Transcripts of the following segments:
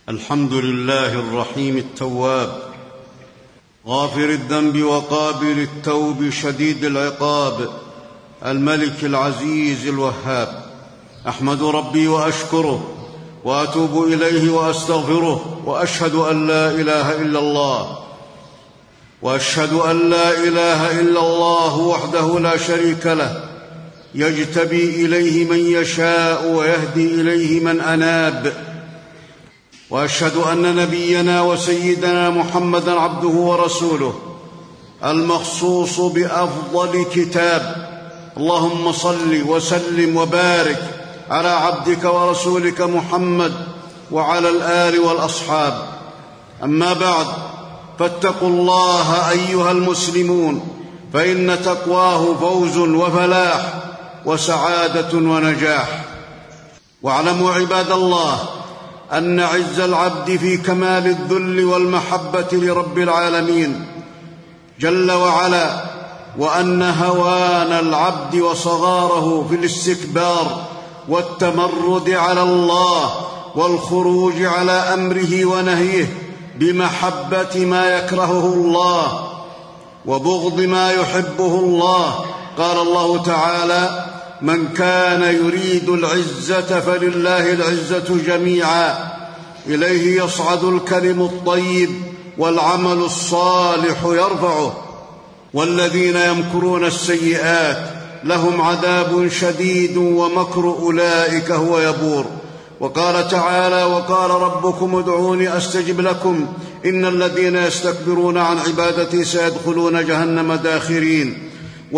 الحمد لله الرحيم التواب، غافر الذنب وقابل التوب، شديد العقاب، الملك العزيز الوهاب. أحمد ربي وأشكره وأتوب إليه وأستغفره، وأشهد أن لا إله إلا الله، وأشهد أن لا إله إلا الله وحده لا شريك له، يجتبي إليه من يشاء ويهدي إليه من أناب. وأشهد أن نبينا وسيدنا محمدًا عبده ورسوله المخصوص بأفضل كتاب. اللهم صل وسلم وبارك على عبدك ورسولك محمد وعلى الآل والأصحاب. أما بعد، فاتقوا الله أيها المسلمون، فإن تقواه فوز وفلاح وسعادة ونجاح. واعلموا عباد الله أن عز العبد في كمال الذل والمحبة لرب العالمين جل وعلا، وأن هوان العبد وصغاره في الاستكبار والتمرد على الله والخروج على أمره ونهيه بمحبة ما يكرهه الله وبغض ما يحبه الله. قال الله تعالى: من كان يريد العزة فلله العزة جميعا، إليه يصعد الكلم الطيب والعمل الصالح يرفعه، والذين يمكرون السيئات لهم عذاب شديد ومكر أولئك هو يبور. وقال تعالى: وقال ربكم ادعوني أستجب لكم إن الذين يستكبرون عن عبادتي سيدخلون جهنم داخرين.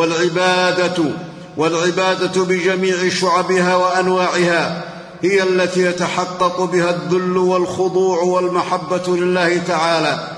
والعبادة بجميع شعبها وأنواعها هي التي يتحقق بها الذل والخضوع والمحبة لله تعالى.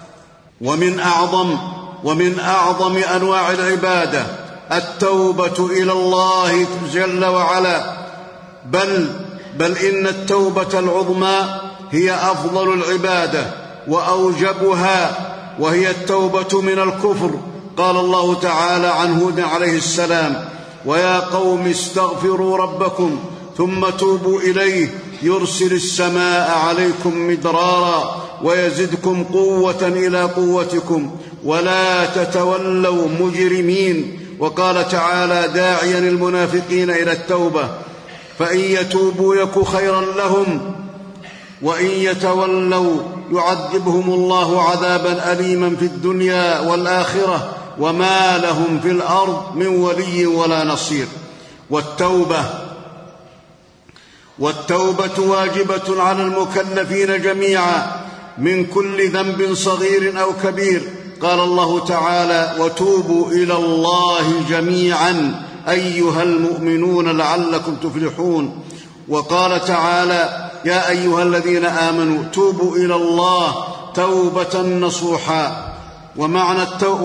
ومن أعظم أنواع العبادة التوبة إلى الله جل وعلا، بل إن التوبة العظمى هي أفضل العبادة وأوجبها، وهي التوبة من الكفر. قال الله تعالى عن هود عليه السلام: ويا قوم استغفروا ربكم ثم توبوا إليه يرسل السماء عليكم مدرارا ويزدكم قوة إلى قوتكم ولا تتولوا مجرمين. وقال تعالى داعيا المنافقين إلى التوبة: فإن يتوبوا يك خيرا لهم وإن يتولوا يعذبهم الله عذابا أليما في الدنيا والآخرة وما لهم في الأرض من ولي ولا نصير. والتوبة واجبة على المكلفين جميعا من كل ذنب صغير أو كبير. قال الله تعالى: وتوبوا إلى الله جميعا أيها المؤمنون لعلكم تفلحون. وقال تعالى: يا أيها الذين آمنوا توبوا إلى الله توبة نصوحا. ومعنى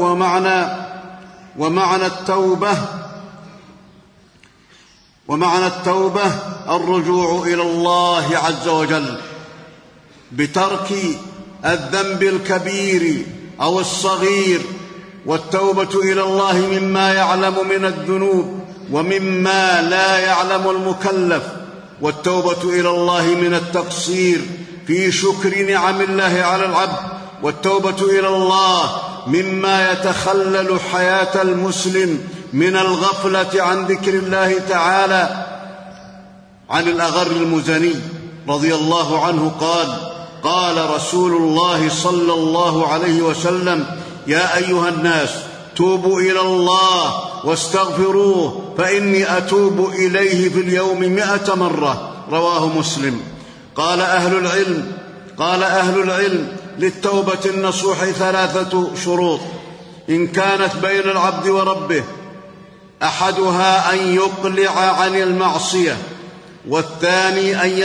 التوبة الرجوع إلى الله عز وجل بترك الذنب الكبير أو الصغير، والتوبة إلى الله مما يعلم من الذنوب ومما لا يعلم المكلف، والتوبة إلى الله من التقصير في شكر نعم الله على العبد، والتوبة إلى الله مما يتخلل حياة المسلم من الغفلة عن ذكر الله تعالى. عن الأغر المزني رضي الله عنه قال رسول الله صلى الله عليه وسلم: يا أيها الناس توبوا إلى الله واستغفروه فإني أتوب إليه في اليوم 100 مرة. رواه مسلم. قال أهل العلم للتوبة النصوح 3 شروط إن كانت بين العبد وربه: أحدها أن يقلع عن المعصية، والثاني أن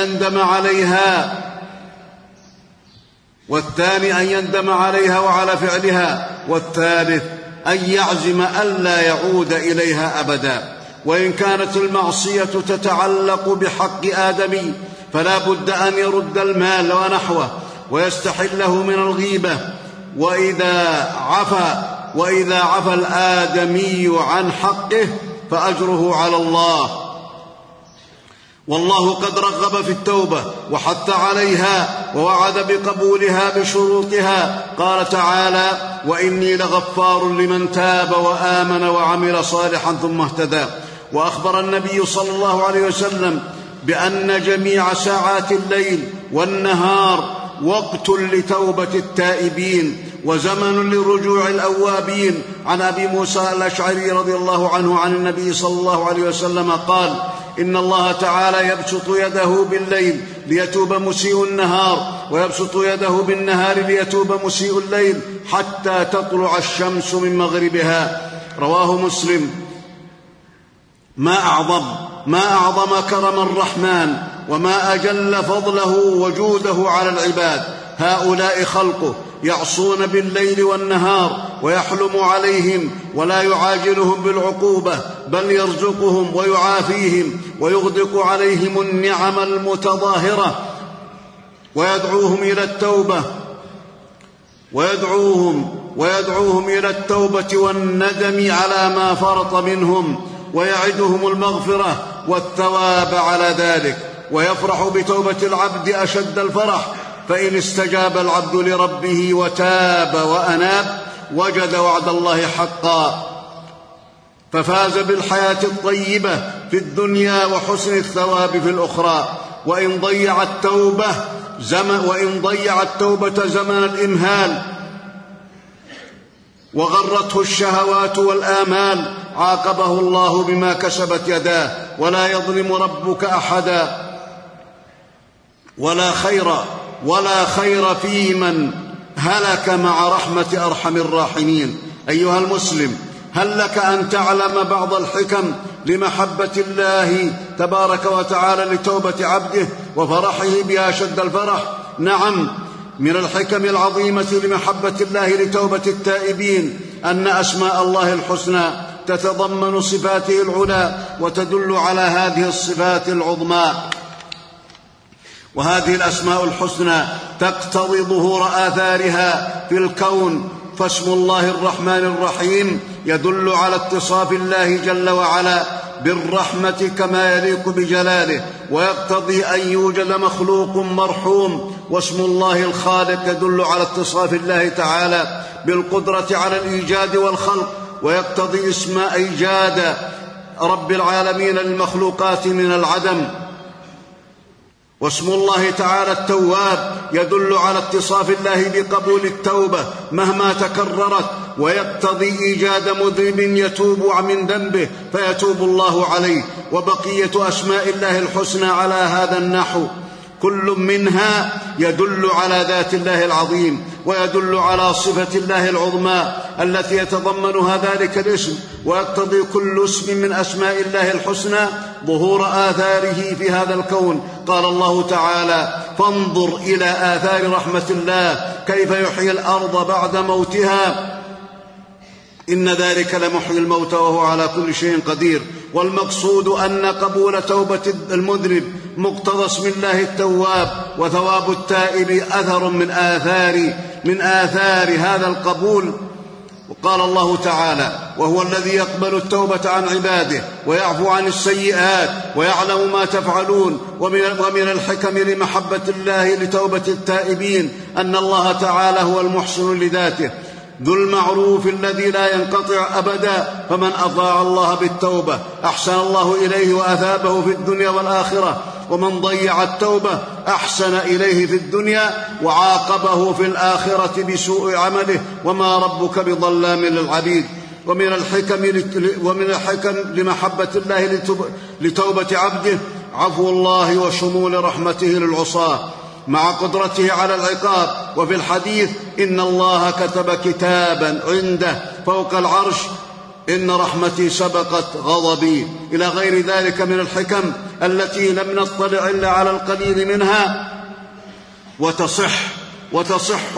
يندم عليها وعلى فعلها، والثالث أن يعزم ألا يعود إليها أبدا. وإن كانت المعصية تتعلق بحق آدمي فلا بد أن يرد المال ونحوه ويستحله من الغيبة، وإذا عفى الآدمي عن حقه فأجره على الله. والله قد رغب في التوبة وحث عليها ووعد بقبولها بشروطها. قال تعالى: وإني لغفار لمن تاب وآمن وعمل صالحا ثم اهتدى. وأخبر النبي صلى الله عليه وسلم بأن جميع ساعات الليل والنهار وقت لتوبة التائبين وزمن لرجوع الأوابين. عن أبي موسى الأشعري رضي الله عنه عن النبي صلى الله عليه وسلم قال: إن الله تعالى يبسط يده بالليل ليتوب مسيء النهار، ويبسط يده بالنهار ليتوب مسيء الليل، حتى تطلع الشمس من مغربها. رواه مسلم. ما أعظم كرم الرحمن، وما أجل فضله وجوده على العباد. هؤلاء خلقه يعصون بالليل والنهار، ويحلم عليهم ولا يعاجلهم بالعقوبة، بل يرزقهم ويعافيهم ويغدق عليهم النعم المتظاهرة، ويدعوهم إلى التوبة والندم على ما فرط منهم، ويعدهم المغفرة والثواب على ذلك. ويفرح بتوبة العبد أشد الفرح، فإن استجاب العبد لربه وتاب وأناب وجد وعد الله حقا، ففاز بالحياة الطيبة في الدنيا وحسن الثواب في الأخرى. وإن ضيع التوبة زمن الإمهال وغرته الشهوات والآمال، عاقبه الله بما كسبت يداه. ولا يظلم ربك أحدا، ولا خير في من هلك مع رحمة أرحم الراحمين. أيها المسلم، هل لك أن تعلم بعض الحكم لمحبة الله تبارك وتعالى لتوبة عبده وفرحه بها شد الفرح؟ نعم، من الحكم العظيمة لمحبة الله لتوبة التائبين أن أسماء الله الحسنى تتضمن صفاته العلى وتدل على هذه الصفات العظمى. وهذه الأسماء الحسنى تقتضي ظهور آثارها في الكون. فاسم الله الرحمن الرحيم يدل على اتصاف الله جل وعلا بالرحمة كما يليق بجلاله، ويقتضي أن يوجد مخلوق مرحوم. واسم الله الخالق يدل على اتصاف الله تعالى بالقدرة على الإيجاد والخلق، ويقتضي اسم إيجاد رب العالمين للمخلوقات من العدم. واسم الله تعالى التواب يدل على اتصاف الله بقبول التوبة مهما تكررت، ويقتضي إيجاد مذنب يتوب من ذنبه فيتوب الله عليه. وبقية أسماء الله الحسنى على هذا النحو كل منها يدل على ذات الله العظيم، ويدل على صفة الله العظمى التي يتضمنها ذلك الاسم. ويقتضي كل اسم من أسماء الله الحسنى ظهور آثاره في هذا الكون. قال الله تعالى: فانظر إلى آثار رحمة الله كيف يحيي الأرض بعد موتها إن ذلك لمحيي الموتى وهو على كل شيء قدير. والمقصود أن قبول توبة المذنب مقتضى اسم الله التواب، وثواب التائب أثر من آثار هذا القبول. وقال الله تعالى: وهو الذي يقبل التوبة عن عباده ويعفو عن السيئات ويعلم ما تفعلون. ومن الحكم لمحبة الله لتوبة التائبين أن الله تعالى هو المحسن لذاته ذو المعروف الذي لا ينقطع أبدا. فمن أطاع الله بالتوبة أحسن الله إليه وأثابه في الدنيا والآخرة، ومن ضيع التوبة أحسن إليه في الدنيا وعاقبه في الآخرة بسوء عمله، وما ربك بظلام للعبيد. ومن الحكم لمحبة الله لتوبة عبده عفو الله وشمول رحمته للعصاة مع قدرته على العقاب. وفي الحديث: إن الله كتب كتابا عنده فوق العرش إن رحمتي سبقت غضبي، إلى غير ذلك من الحكم التي لم نطلع إلا على القليل منها. وتصح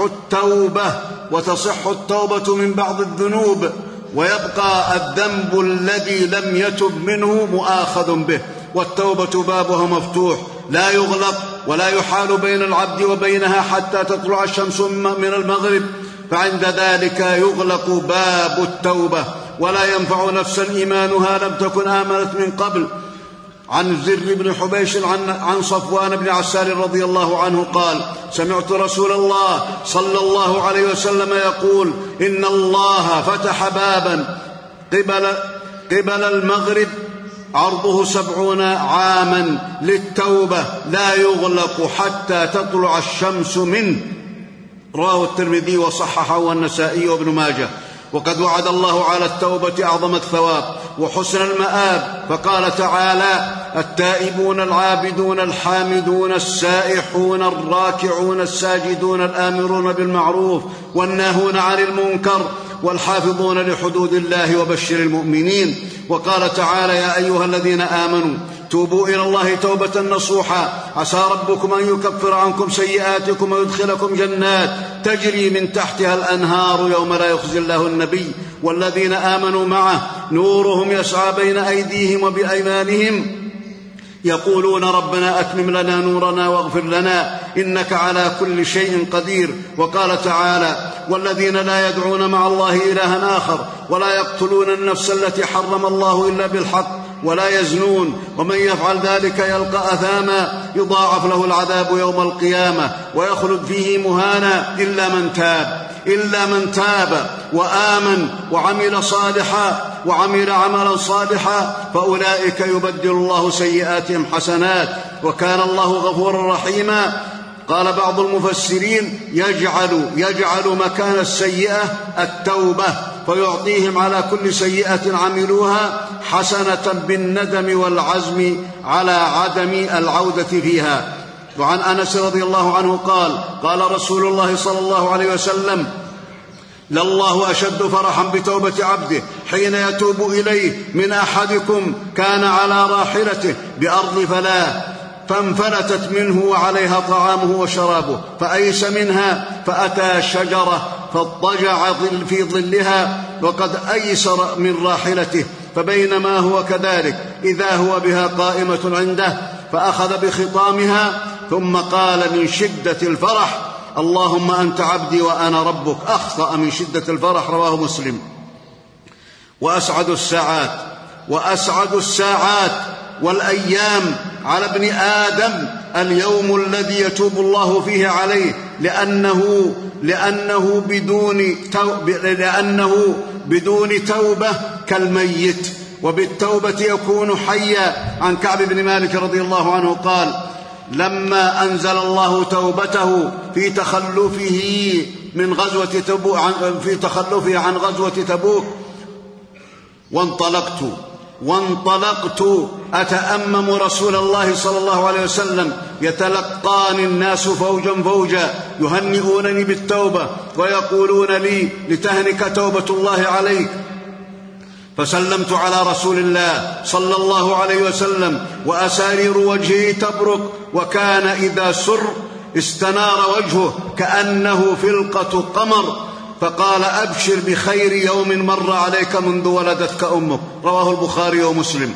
التوبة من بعض الذنوب، ويبقى الذنب الذي لم يتب منه مؤاخذ به. والتوبة بابها مفتوح لا يغلق، ولا يحال بين العبد وبينها حتى تطلع الشمس من المغرب، فعند ذلك يغلق باب التوبة، ولا ينفع نفسا إيمانها لم تكن آمنت من قبل. عن زر بن حبيش عن صفوان بن عسال رضي الله عنه قال: سمعت رسول الله صلى الله عليه وسلم يقول: إن الله فتح بابا قبل المغرب عرضه 70 عاما للتوبة لا يغلق حتى تطلع الشمس منه. رواه الترمذي وصححه والنسائي وابن ماجه. وقد وعد الله على التوبة أعظم الثواب وحسن المآب، فقال تعالى: التائبون العابدون الحامدون السائحون الراكعون الساجدون الآمرون بالمعروف والناهون عن المنكر والحافظون لحدود الله وبشر المؤمنين. وقال تعالى: يا أيها الذين آمنوا توبوا إلى الله توبة نصوحا عسى ربكم أن يكفر عنكم سيئاتكم ويدخلكم جنات تجري من تحتها الأنهار يوم لا يخزي الله النبي والذين آمنوا معه نورهم يسعى بين أيديهم وبأيمانهم يقولون ربنا أتمم لنا نورنا واغفر لنا إنك على كل شيء قدير. وقال تعالى: والذين لا يدعون مع الله إلها آخر ولا يقتلون النفس التي حرم الله إلا بالحق ولا يزنون ومن يفعل ذلك يلقى أثاما يضاعف له العذاب يوم القيامة ويخلد فيه مهانا إلا من تاب وآمن وعمل عملا صالحا فأولئك يبدل الله سيئاتهم حسنات وكان الله غفورا رحيما. قال بعض المفسرين: يجعل مكان السيئة التوبة فيعطيهم على كل سيئة عملوها حسنة بالندم والعزم على عدم العودة فيها. وعن أنس رضي الله عنه قال رسول الله صلى الله عليه وسلم: لله أشد فرحا بتوبة عبده حين يتوب إليه من أحدكم كان على راحلته بأرض فلاة فانفلتت منه وعليها طعامه وشرابه فأيس منها فأتى شجرة فاضطجع في ظلها وقد أيس من راحلته فبينما هو كذلك إذا هو بها قائمة عنده فأخذ بخطامها ثم قال من شدة الفرح: اللهم أنت عبدي وأنا ربك. أخطأ من شدة الفرح. رواه مسلم. وأسعد الساعات والأيام على ابن آدم اليوم الذي يتوب الله فيه عليه لأنه بدون توبة كالميت وبالتوبة يكون حيا. عن كعب بن مالك رضي الله عنه قال: لما أنزل الله توبته في تخلفه عن غزوة تبوك وانطلقت أتأمم رسول الله صلى الله عليه وسلم يتلقاني الناس فوجا فوجا يهنئونني بالتوبة ويقولون لي: لتهنك توبة الله عليك. فسلمت على رسول الله صلى الله عليه وسلم وأسارير وجهه تبرق وكان إذا سر استنار وجهه كأنه فلقة قمر فقال: أبشر بخير يوم مر عليك منذ ولدتك أمك. رواه البخاري ومسلم.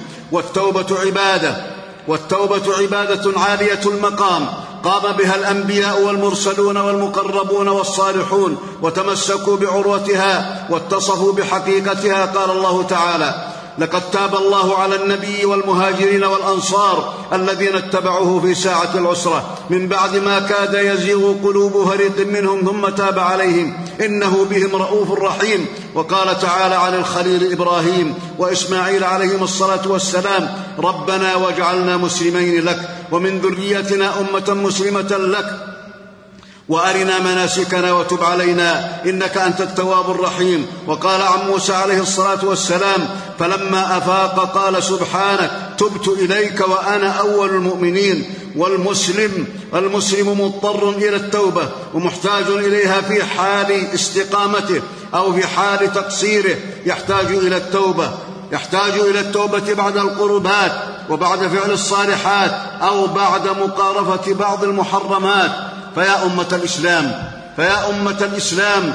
والتوبة عبادة عالية المقام قام بها الأنبياء والمرسلون والمقربون والصالحون وتمسكوا بعروتها واتصفوا بحقيقتها. قال الله تعالى: لقد تاب الله على النبي والمهاجرين والأنصار الذين اتبعوه في ساعة العسرة من بعد ما كاد يزيغ قلوب فريق منهم ثم تاب عليهم إنه بهم رؤوف رحيم. وقال تعالى عن الخليل إبراهيم وإسماعيل عليهم الصلاة والسلام: ربنا واجعلنا مسلمين لك ومن ذريتنا أمة مسلمة لك وأرنا مناسكنا وتب علينا إنك أنت التواب الرحيم. وقال عن موسى عليه الصلاة والسلام: فلما أفاق قال: سبحانك تبت إليك وأنا أول المؤمنين. والمسلم مضطر إلى التوبة ومحتاج إليها في حال استقامته أو في حال تقصيره. يحتاج إلى التوبة بعد القربات وبعد فعل الصالحات أو بعد مقارفة بعض المحرمات. فيا أمة الإسلام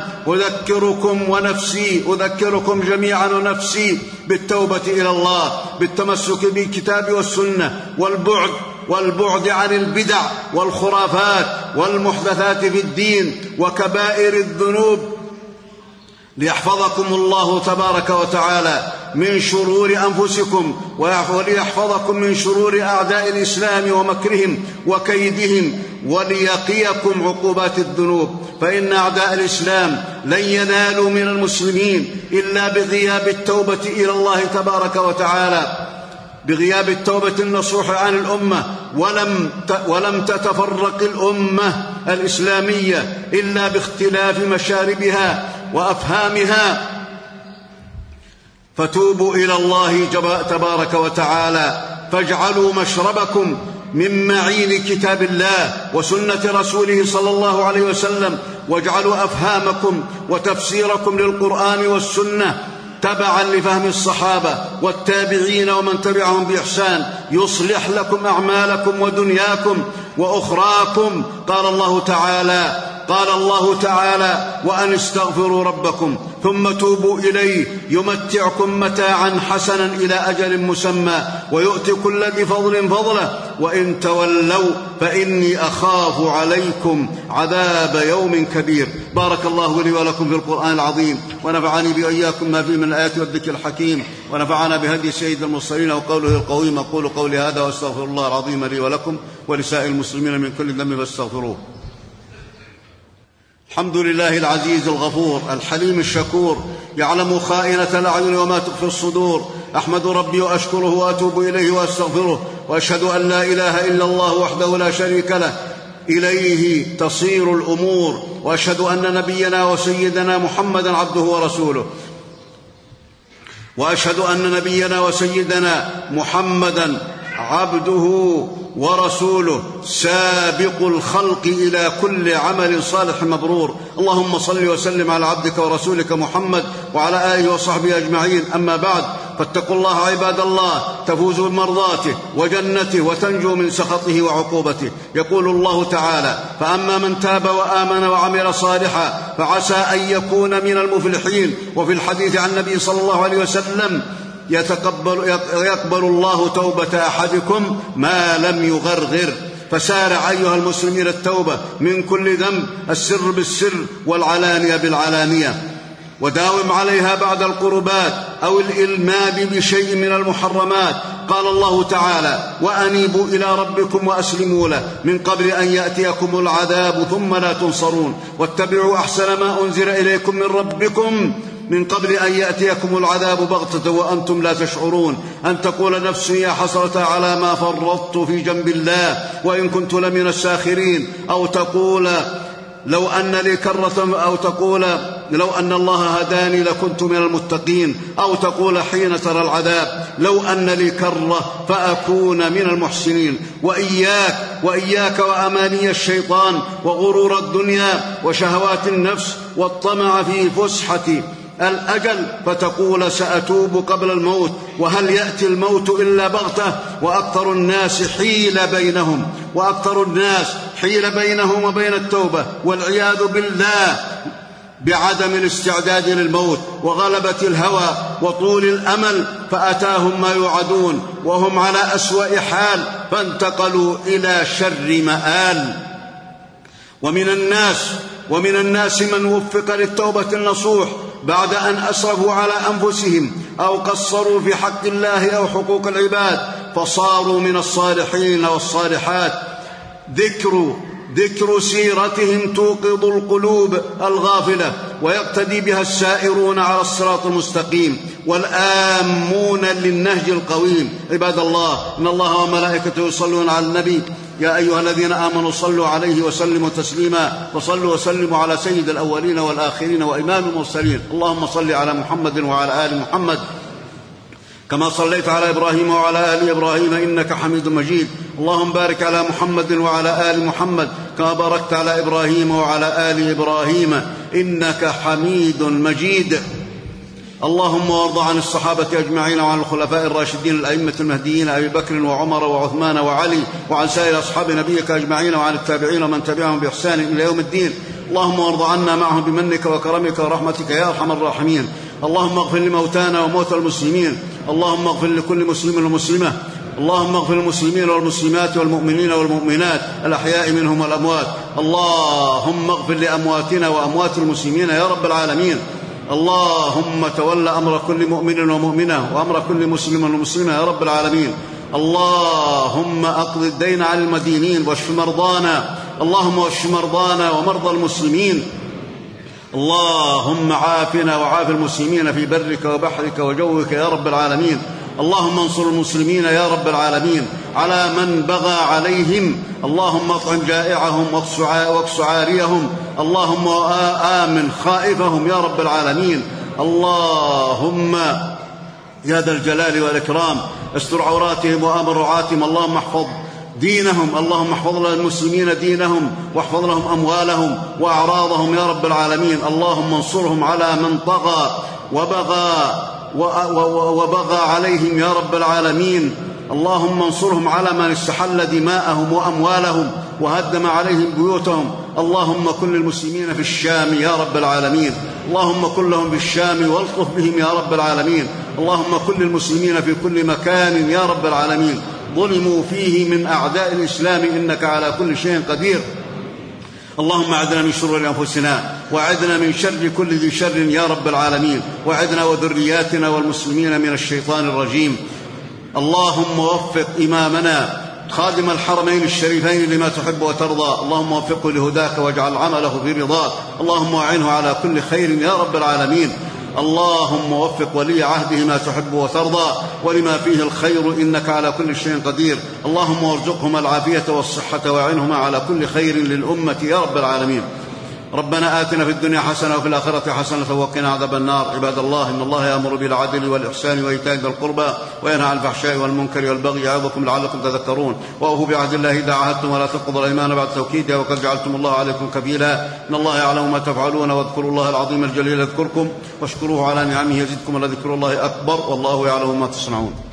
أذكركم جميعا ونفسي بالتوبة إلى الله بالتمسك بالكتاب والسنة والبعد عن البدع والخرافات والمحدثات في الدين وكبائر الذنوب ليحفظكم الله تبارك وتعالى من شرور أنفسكم، وليحفظكم من شرور أعداء الإسلام ومكرهم وكيدهم، وليقيكم عقوبات الذنوب. فإن أعداء الإسلام لن ينالوا من المسلمين إلا بغياب التوبة إلى الله تبارك وتعالى، بغياب التوبة النصوح عن الأمة. ولم تتفرق الأمة الإسلامية إلا باختلاف مشاربها وأفهامها. فتوبوا إلى الله تبارك وتعالى، فاجعلوا مشربكم من معين كتاب الله وسنة رسوله صلى الله عليه وسلم، واجعلوا أفهامكم وتفسيركم للقرآن والسنة تبعا لفهم الصحابة والتابعين ومن تبعهم بإحسان، يصلح لكم أعمالكم ودنياكم وأخراكم. قال الله تعالى: وأن استغفروا ربكم ثم توبوا إليه يمتعكم متاعا حسنا إلى أجل مسمى ويؤتي كل ذي فضل فضله، وإن تولوا فإني أخاف عليكم عذاب يوم كبير. بارك الله لي ولكم في القرآن العظيم، ونفعني بإياكم ما فيه من الآيات والذكر الحكيم، ونفعنا بهدي سيد المرسلين وقوله القويم. أقول قولي هذا وأستغفر الله العظيم لي ولكم ولسائر المسلمين من كل ذنب فاستغفروه. الحمد لله العزيز الغفور الحليم الشكور، يعلم خائنة الأعين وما تخفي الصدور. أحمد ربي وأشكره وأتوب إليه وأستغفره، وأشهد أن لا إله إلا الله وحده لا شريك له، إليه تصير الأمور. وأشهد أن نبينا وسيدنا محمدا عبده ورسوله، وأشهد أن نبينا وسيدنا محمدا عبده ورسوله سابق الخلق إلى كل عمل صالح مبرور. اللهم صل وسلم على عبدك ورسولك محمد وعلى آله وصحبه أجمعين. أما بعد، فاتقوا الله عباد الله، تفوزوا بمرضاته وجنته وتنجوا من سخطه وعقوبته. يقول الله تعالى: فأما من تاب وآمن وعمل صالحا فعسى أن يكون من المفلحين. وفي الحديث عن النبي صلى الله عليه وسلم: يقبل الله توبة أحدكم ما لم يغرغر. فسارع أيها المسلمين التوبة من كل ذنب، السر بالسر والعلانية بالعلانية، وداوم عليها بعد القربات أو الإلمام بشيء من المحرمات. قال الله تعالى: وأنيبوا إلى ربكم وأسلموا له من قبل أن يأتيكم العذاب ثم لا تنصرون، واتبعوا أحسن ما أنزل إليكم من ربكم من قبل أن يأتيكم العذاب بغتة وأنتم لا تشعرون. أن تقول نفس يا حسرة على ما فرطت في جنب الله وإن كنت لمن الساخرين، أو تقول لو أن لي كرة، أو تقول لو أن الله هداني لكنت من المتقين، أو تقول حين ترى العذاب لو أن لي كرة فأكون من المحسنين. وإياك وأماني الشيطان وغرور الدنيا وشهوات النفس والطمع في فسحة الأجل، فتقول سأتوب قبل الموت، وهل يأتي الموت إلا بغتة؟ وأكثر الناس حيل بينهم وبين التوبة والعياذ بالله بعدم الاستعداد للموت وغلبة الهوى وطول الأمل، فأتاهم ما يوعدون وهم على أسوأ حال، فانتقلوا إلى شر مآل. ومن الناس من وفق للتوبة النصوح بعد أن أسرفوا على أنفسهم أو قصروا في حق الله أو حقوق العباد، فصاروا من الصالحين والصالحات. ذكر سيرتهم توقظ القلوب الغافلة، ويقتدي بها السائرون على الصراط المستقيم والآمون للنهج القويم. عباد الله، إن الله وملائكته يصلون على النبي، يا أيها الذين آمنوا صلوا عليه وسلموا تسليما، وصلوا وسلموا على سيد الأولين والآخرين وإمام المرسلين. اللهم صل على محمد وعلى آل محمد كما صليت على إبراهيم وعلى آل إبراهيم إنك حميد مجيد. اللهم بارك على محمد وعلى آل محمد كما باركت على إبراهيم وعلى آل إبراهيم إنك حميد مجيد. اللهم وارض عن الصحابة أجمعين وعن الخلفاء الراشدين الأئمة المهديين أبي بكر وعمر وعثمان وعلي، وعن سائر أصحاب نبيك أجمعين، وعن التابعين ومن تبعهم بإحسان إلى يوم الدين. اللهم وارض عنا معهم بمنك وكرمك ورحمتك يا أرحم الراحمين. اللهم اغفر لموتانا وموتى المسلمين، اللهم اغفر لكل مسلم ومسلمة، اللهم اغفر للمسلمين والمسلمات والمؤمنين والمؤمنات الأحياء منهم والأموات. اللهم اغفر لأمواتنا وأموات المسلمين يا رب العالمين. اللهم تول أمر كل مؤمن ومؤمنة وأمر كل مسلم ومسلمة يا رب العالمين. اللهم أقض الدين عن المدينين واشف مرضانا، اللهم اشف مرضانا ومرضى المسلمين. اللهم عافنا وعاف المسلمين في برك وبحرك وجوك يا رب العالمين. اللهم انصر المسلمين يا رب العالمين على من بغى عليهم. اللهم اطعم جائعهم واكس عاريهم. اللهم آمن خائفهم يا رب العالمين. اللهم يا ذا الجلال والإكرام استر عوراتهم وآمن رعاتهم. اللهم احفظ دينهم، اللهم احفظ للمسلمين دينهم واحفظ لهم أموالهم وأعراضهم يا رب العالمين. اللهم انصرهم على من طغى وبغى عليهم يا رب العالمين. اللهم انصرهم على من استحل دماءهم وأموالهم وهدم عليهم بيوتهم. اللهم كن للمسلمين في الشام يا رب العالمين، اللهم كن لهم بالشام والطف بهم يا رب العالمين. اللهم كن للمسلمين في كل مكان يا رب العالمين ظلموا فيه من أعداء الإسلام، إنك على كل شيء قدير. اللهم أعذنا من شرور أنفسنا وأعذنا من شر كل ذي شر يا رب العالمين، وأعذنا وذرياتنا والمسلمين من الشيطان الرجيم. اللهم وفق إمامنا خادم الحرمين الشريفين لما تحب وترضى، اللهم وفقه لهداك واجعل عمله في رضاك. اللهم أعنه على كل خير يا رب العالمين. اللهم وفق ولي عهده ما تحب وترضى ولما فيه الخير، إنك على كل شيء قدير. اللهم وارزقهما العافية والصحة وأعنهما على كل خير للأمة يا رب العالمين. ربنا آتنا في الدنيا حسنة وفي الآخرة حسنة وقنا عذاب النار. عباد الله، إن الله يأمر بالعدل والإحسان وإيتاء ذي القربى وينهى عن الفحشاء والمنكر والبغي يعظكم لعلكم تذكرون. وأوفوا بعهد الله إذا عاهدتم ولا تنقضوا الأيمان بعد توكيدها وقد جعلتم الله عليكم كفيلا. إن الله يعلم ما تفعلون، واذكروا الله العظيم الجليل يذكركم واشكروه على نعمه يزدكم ولذكر الله أكبر والله يعلم ما تصنعون.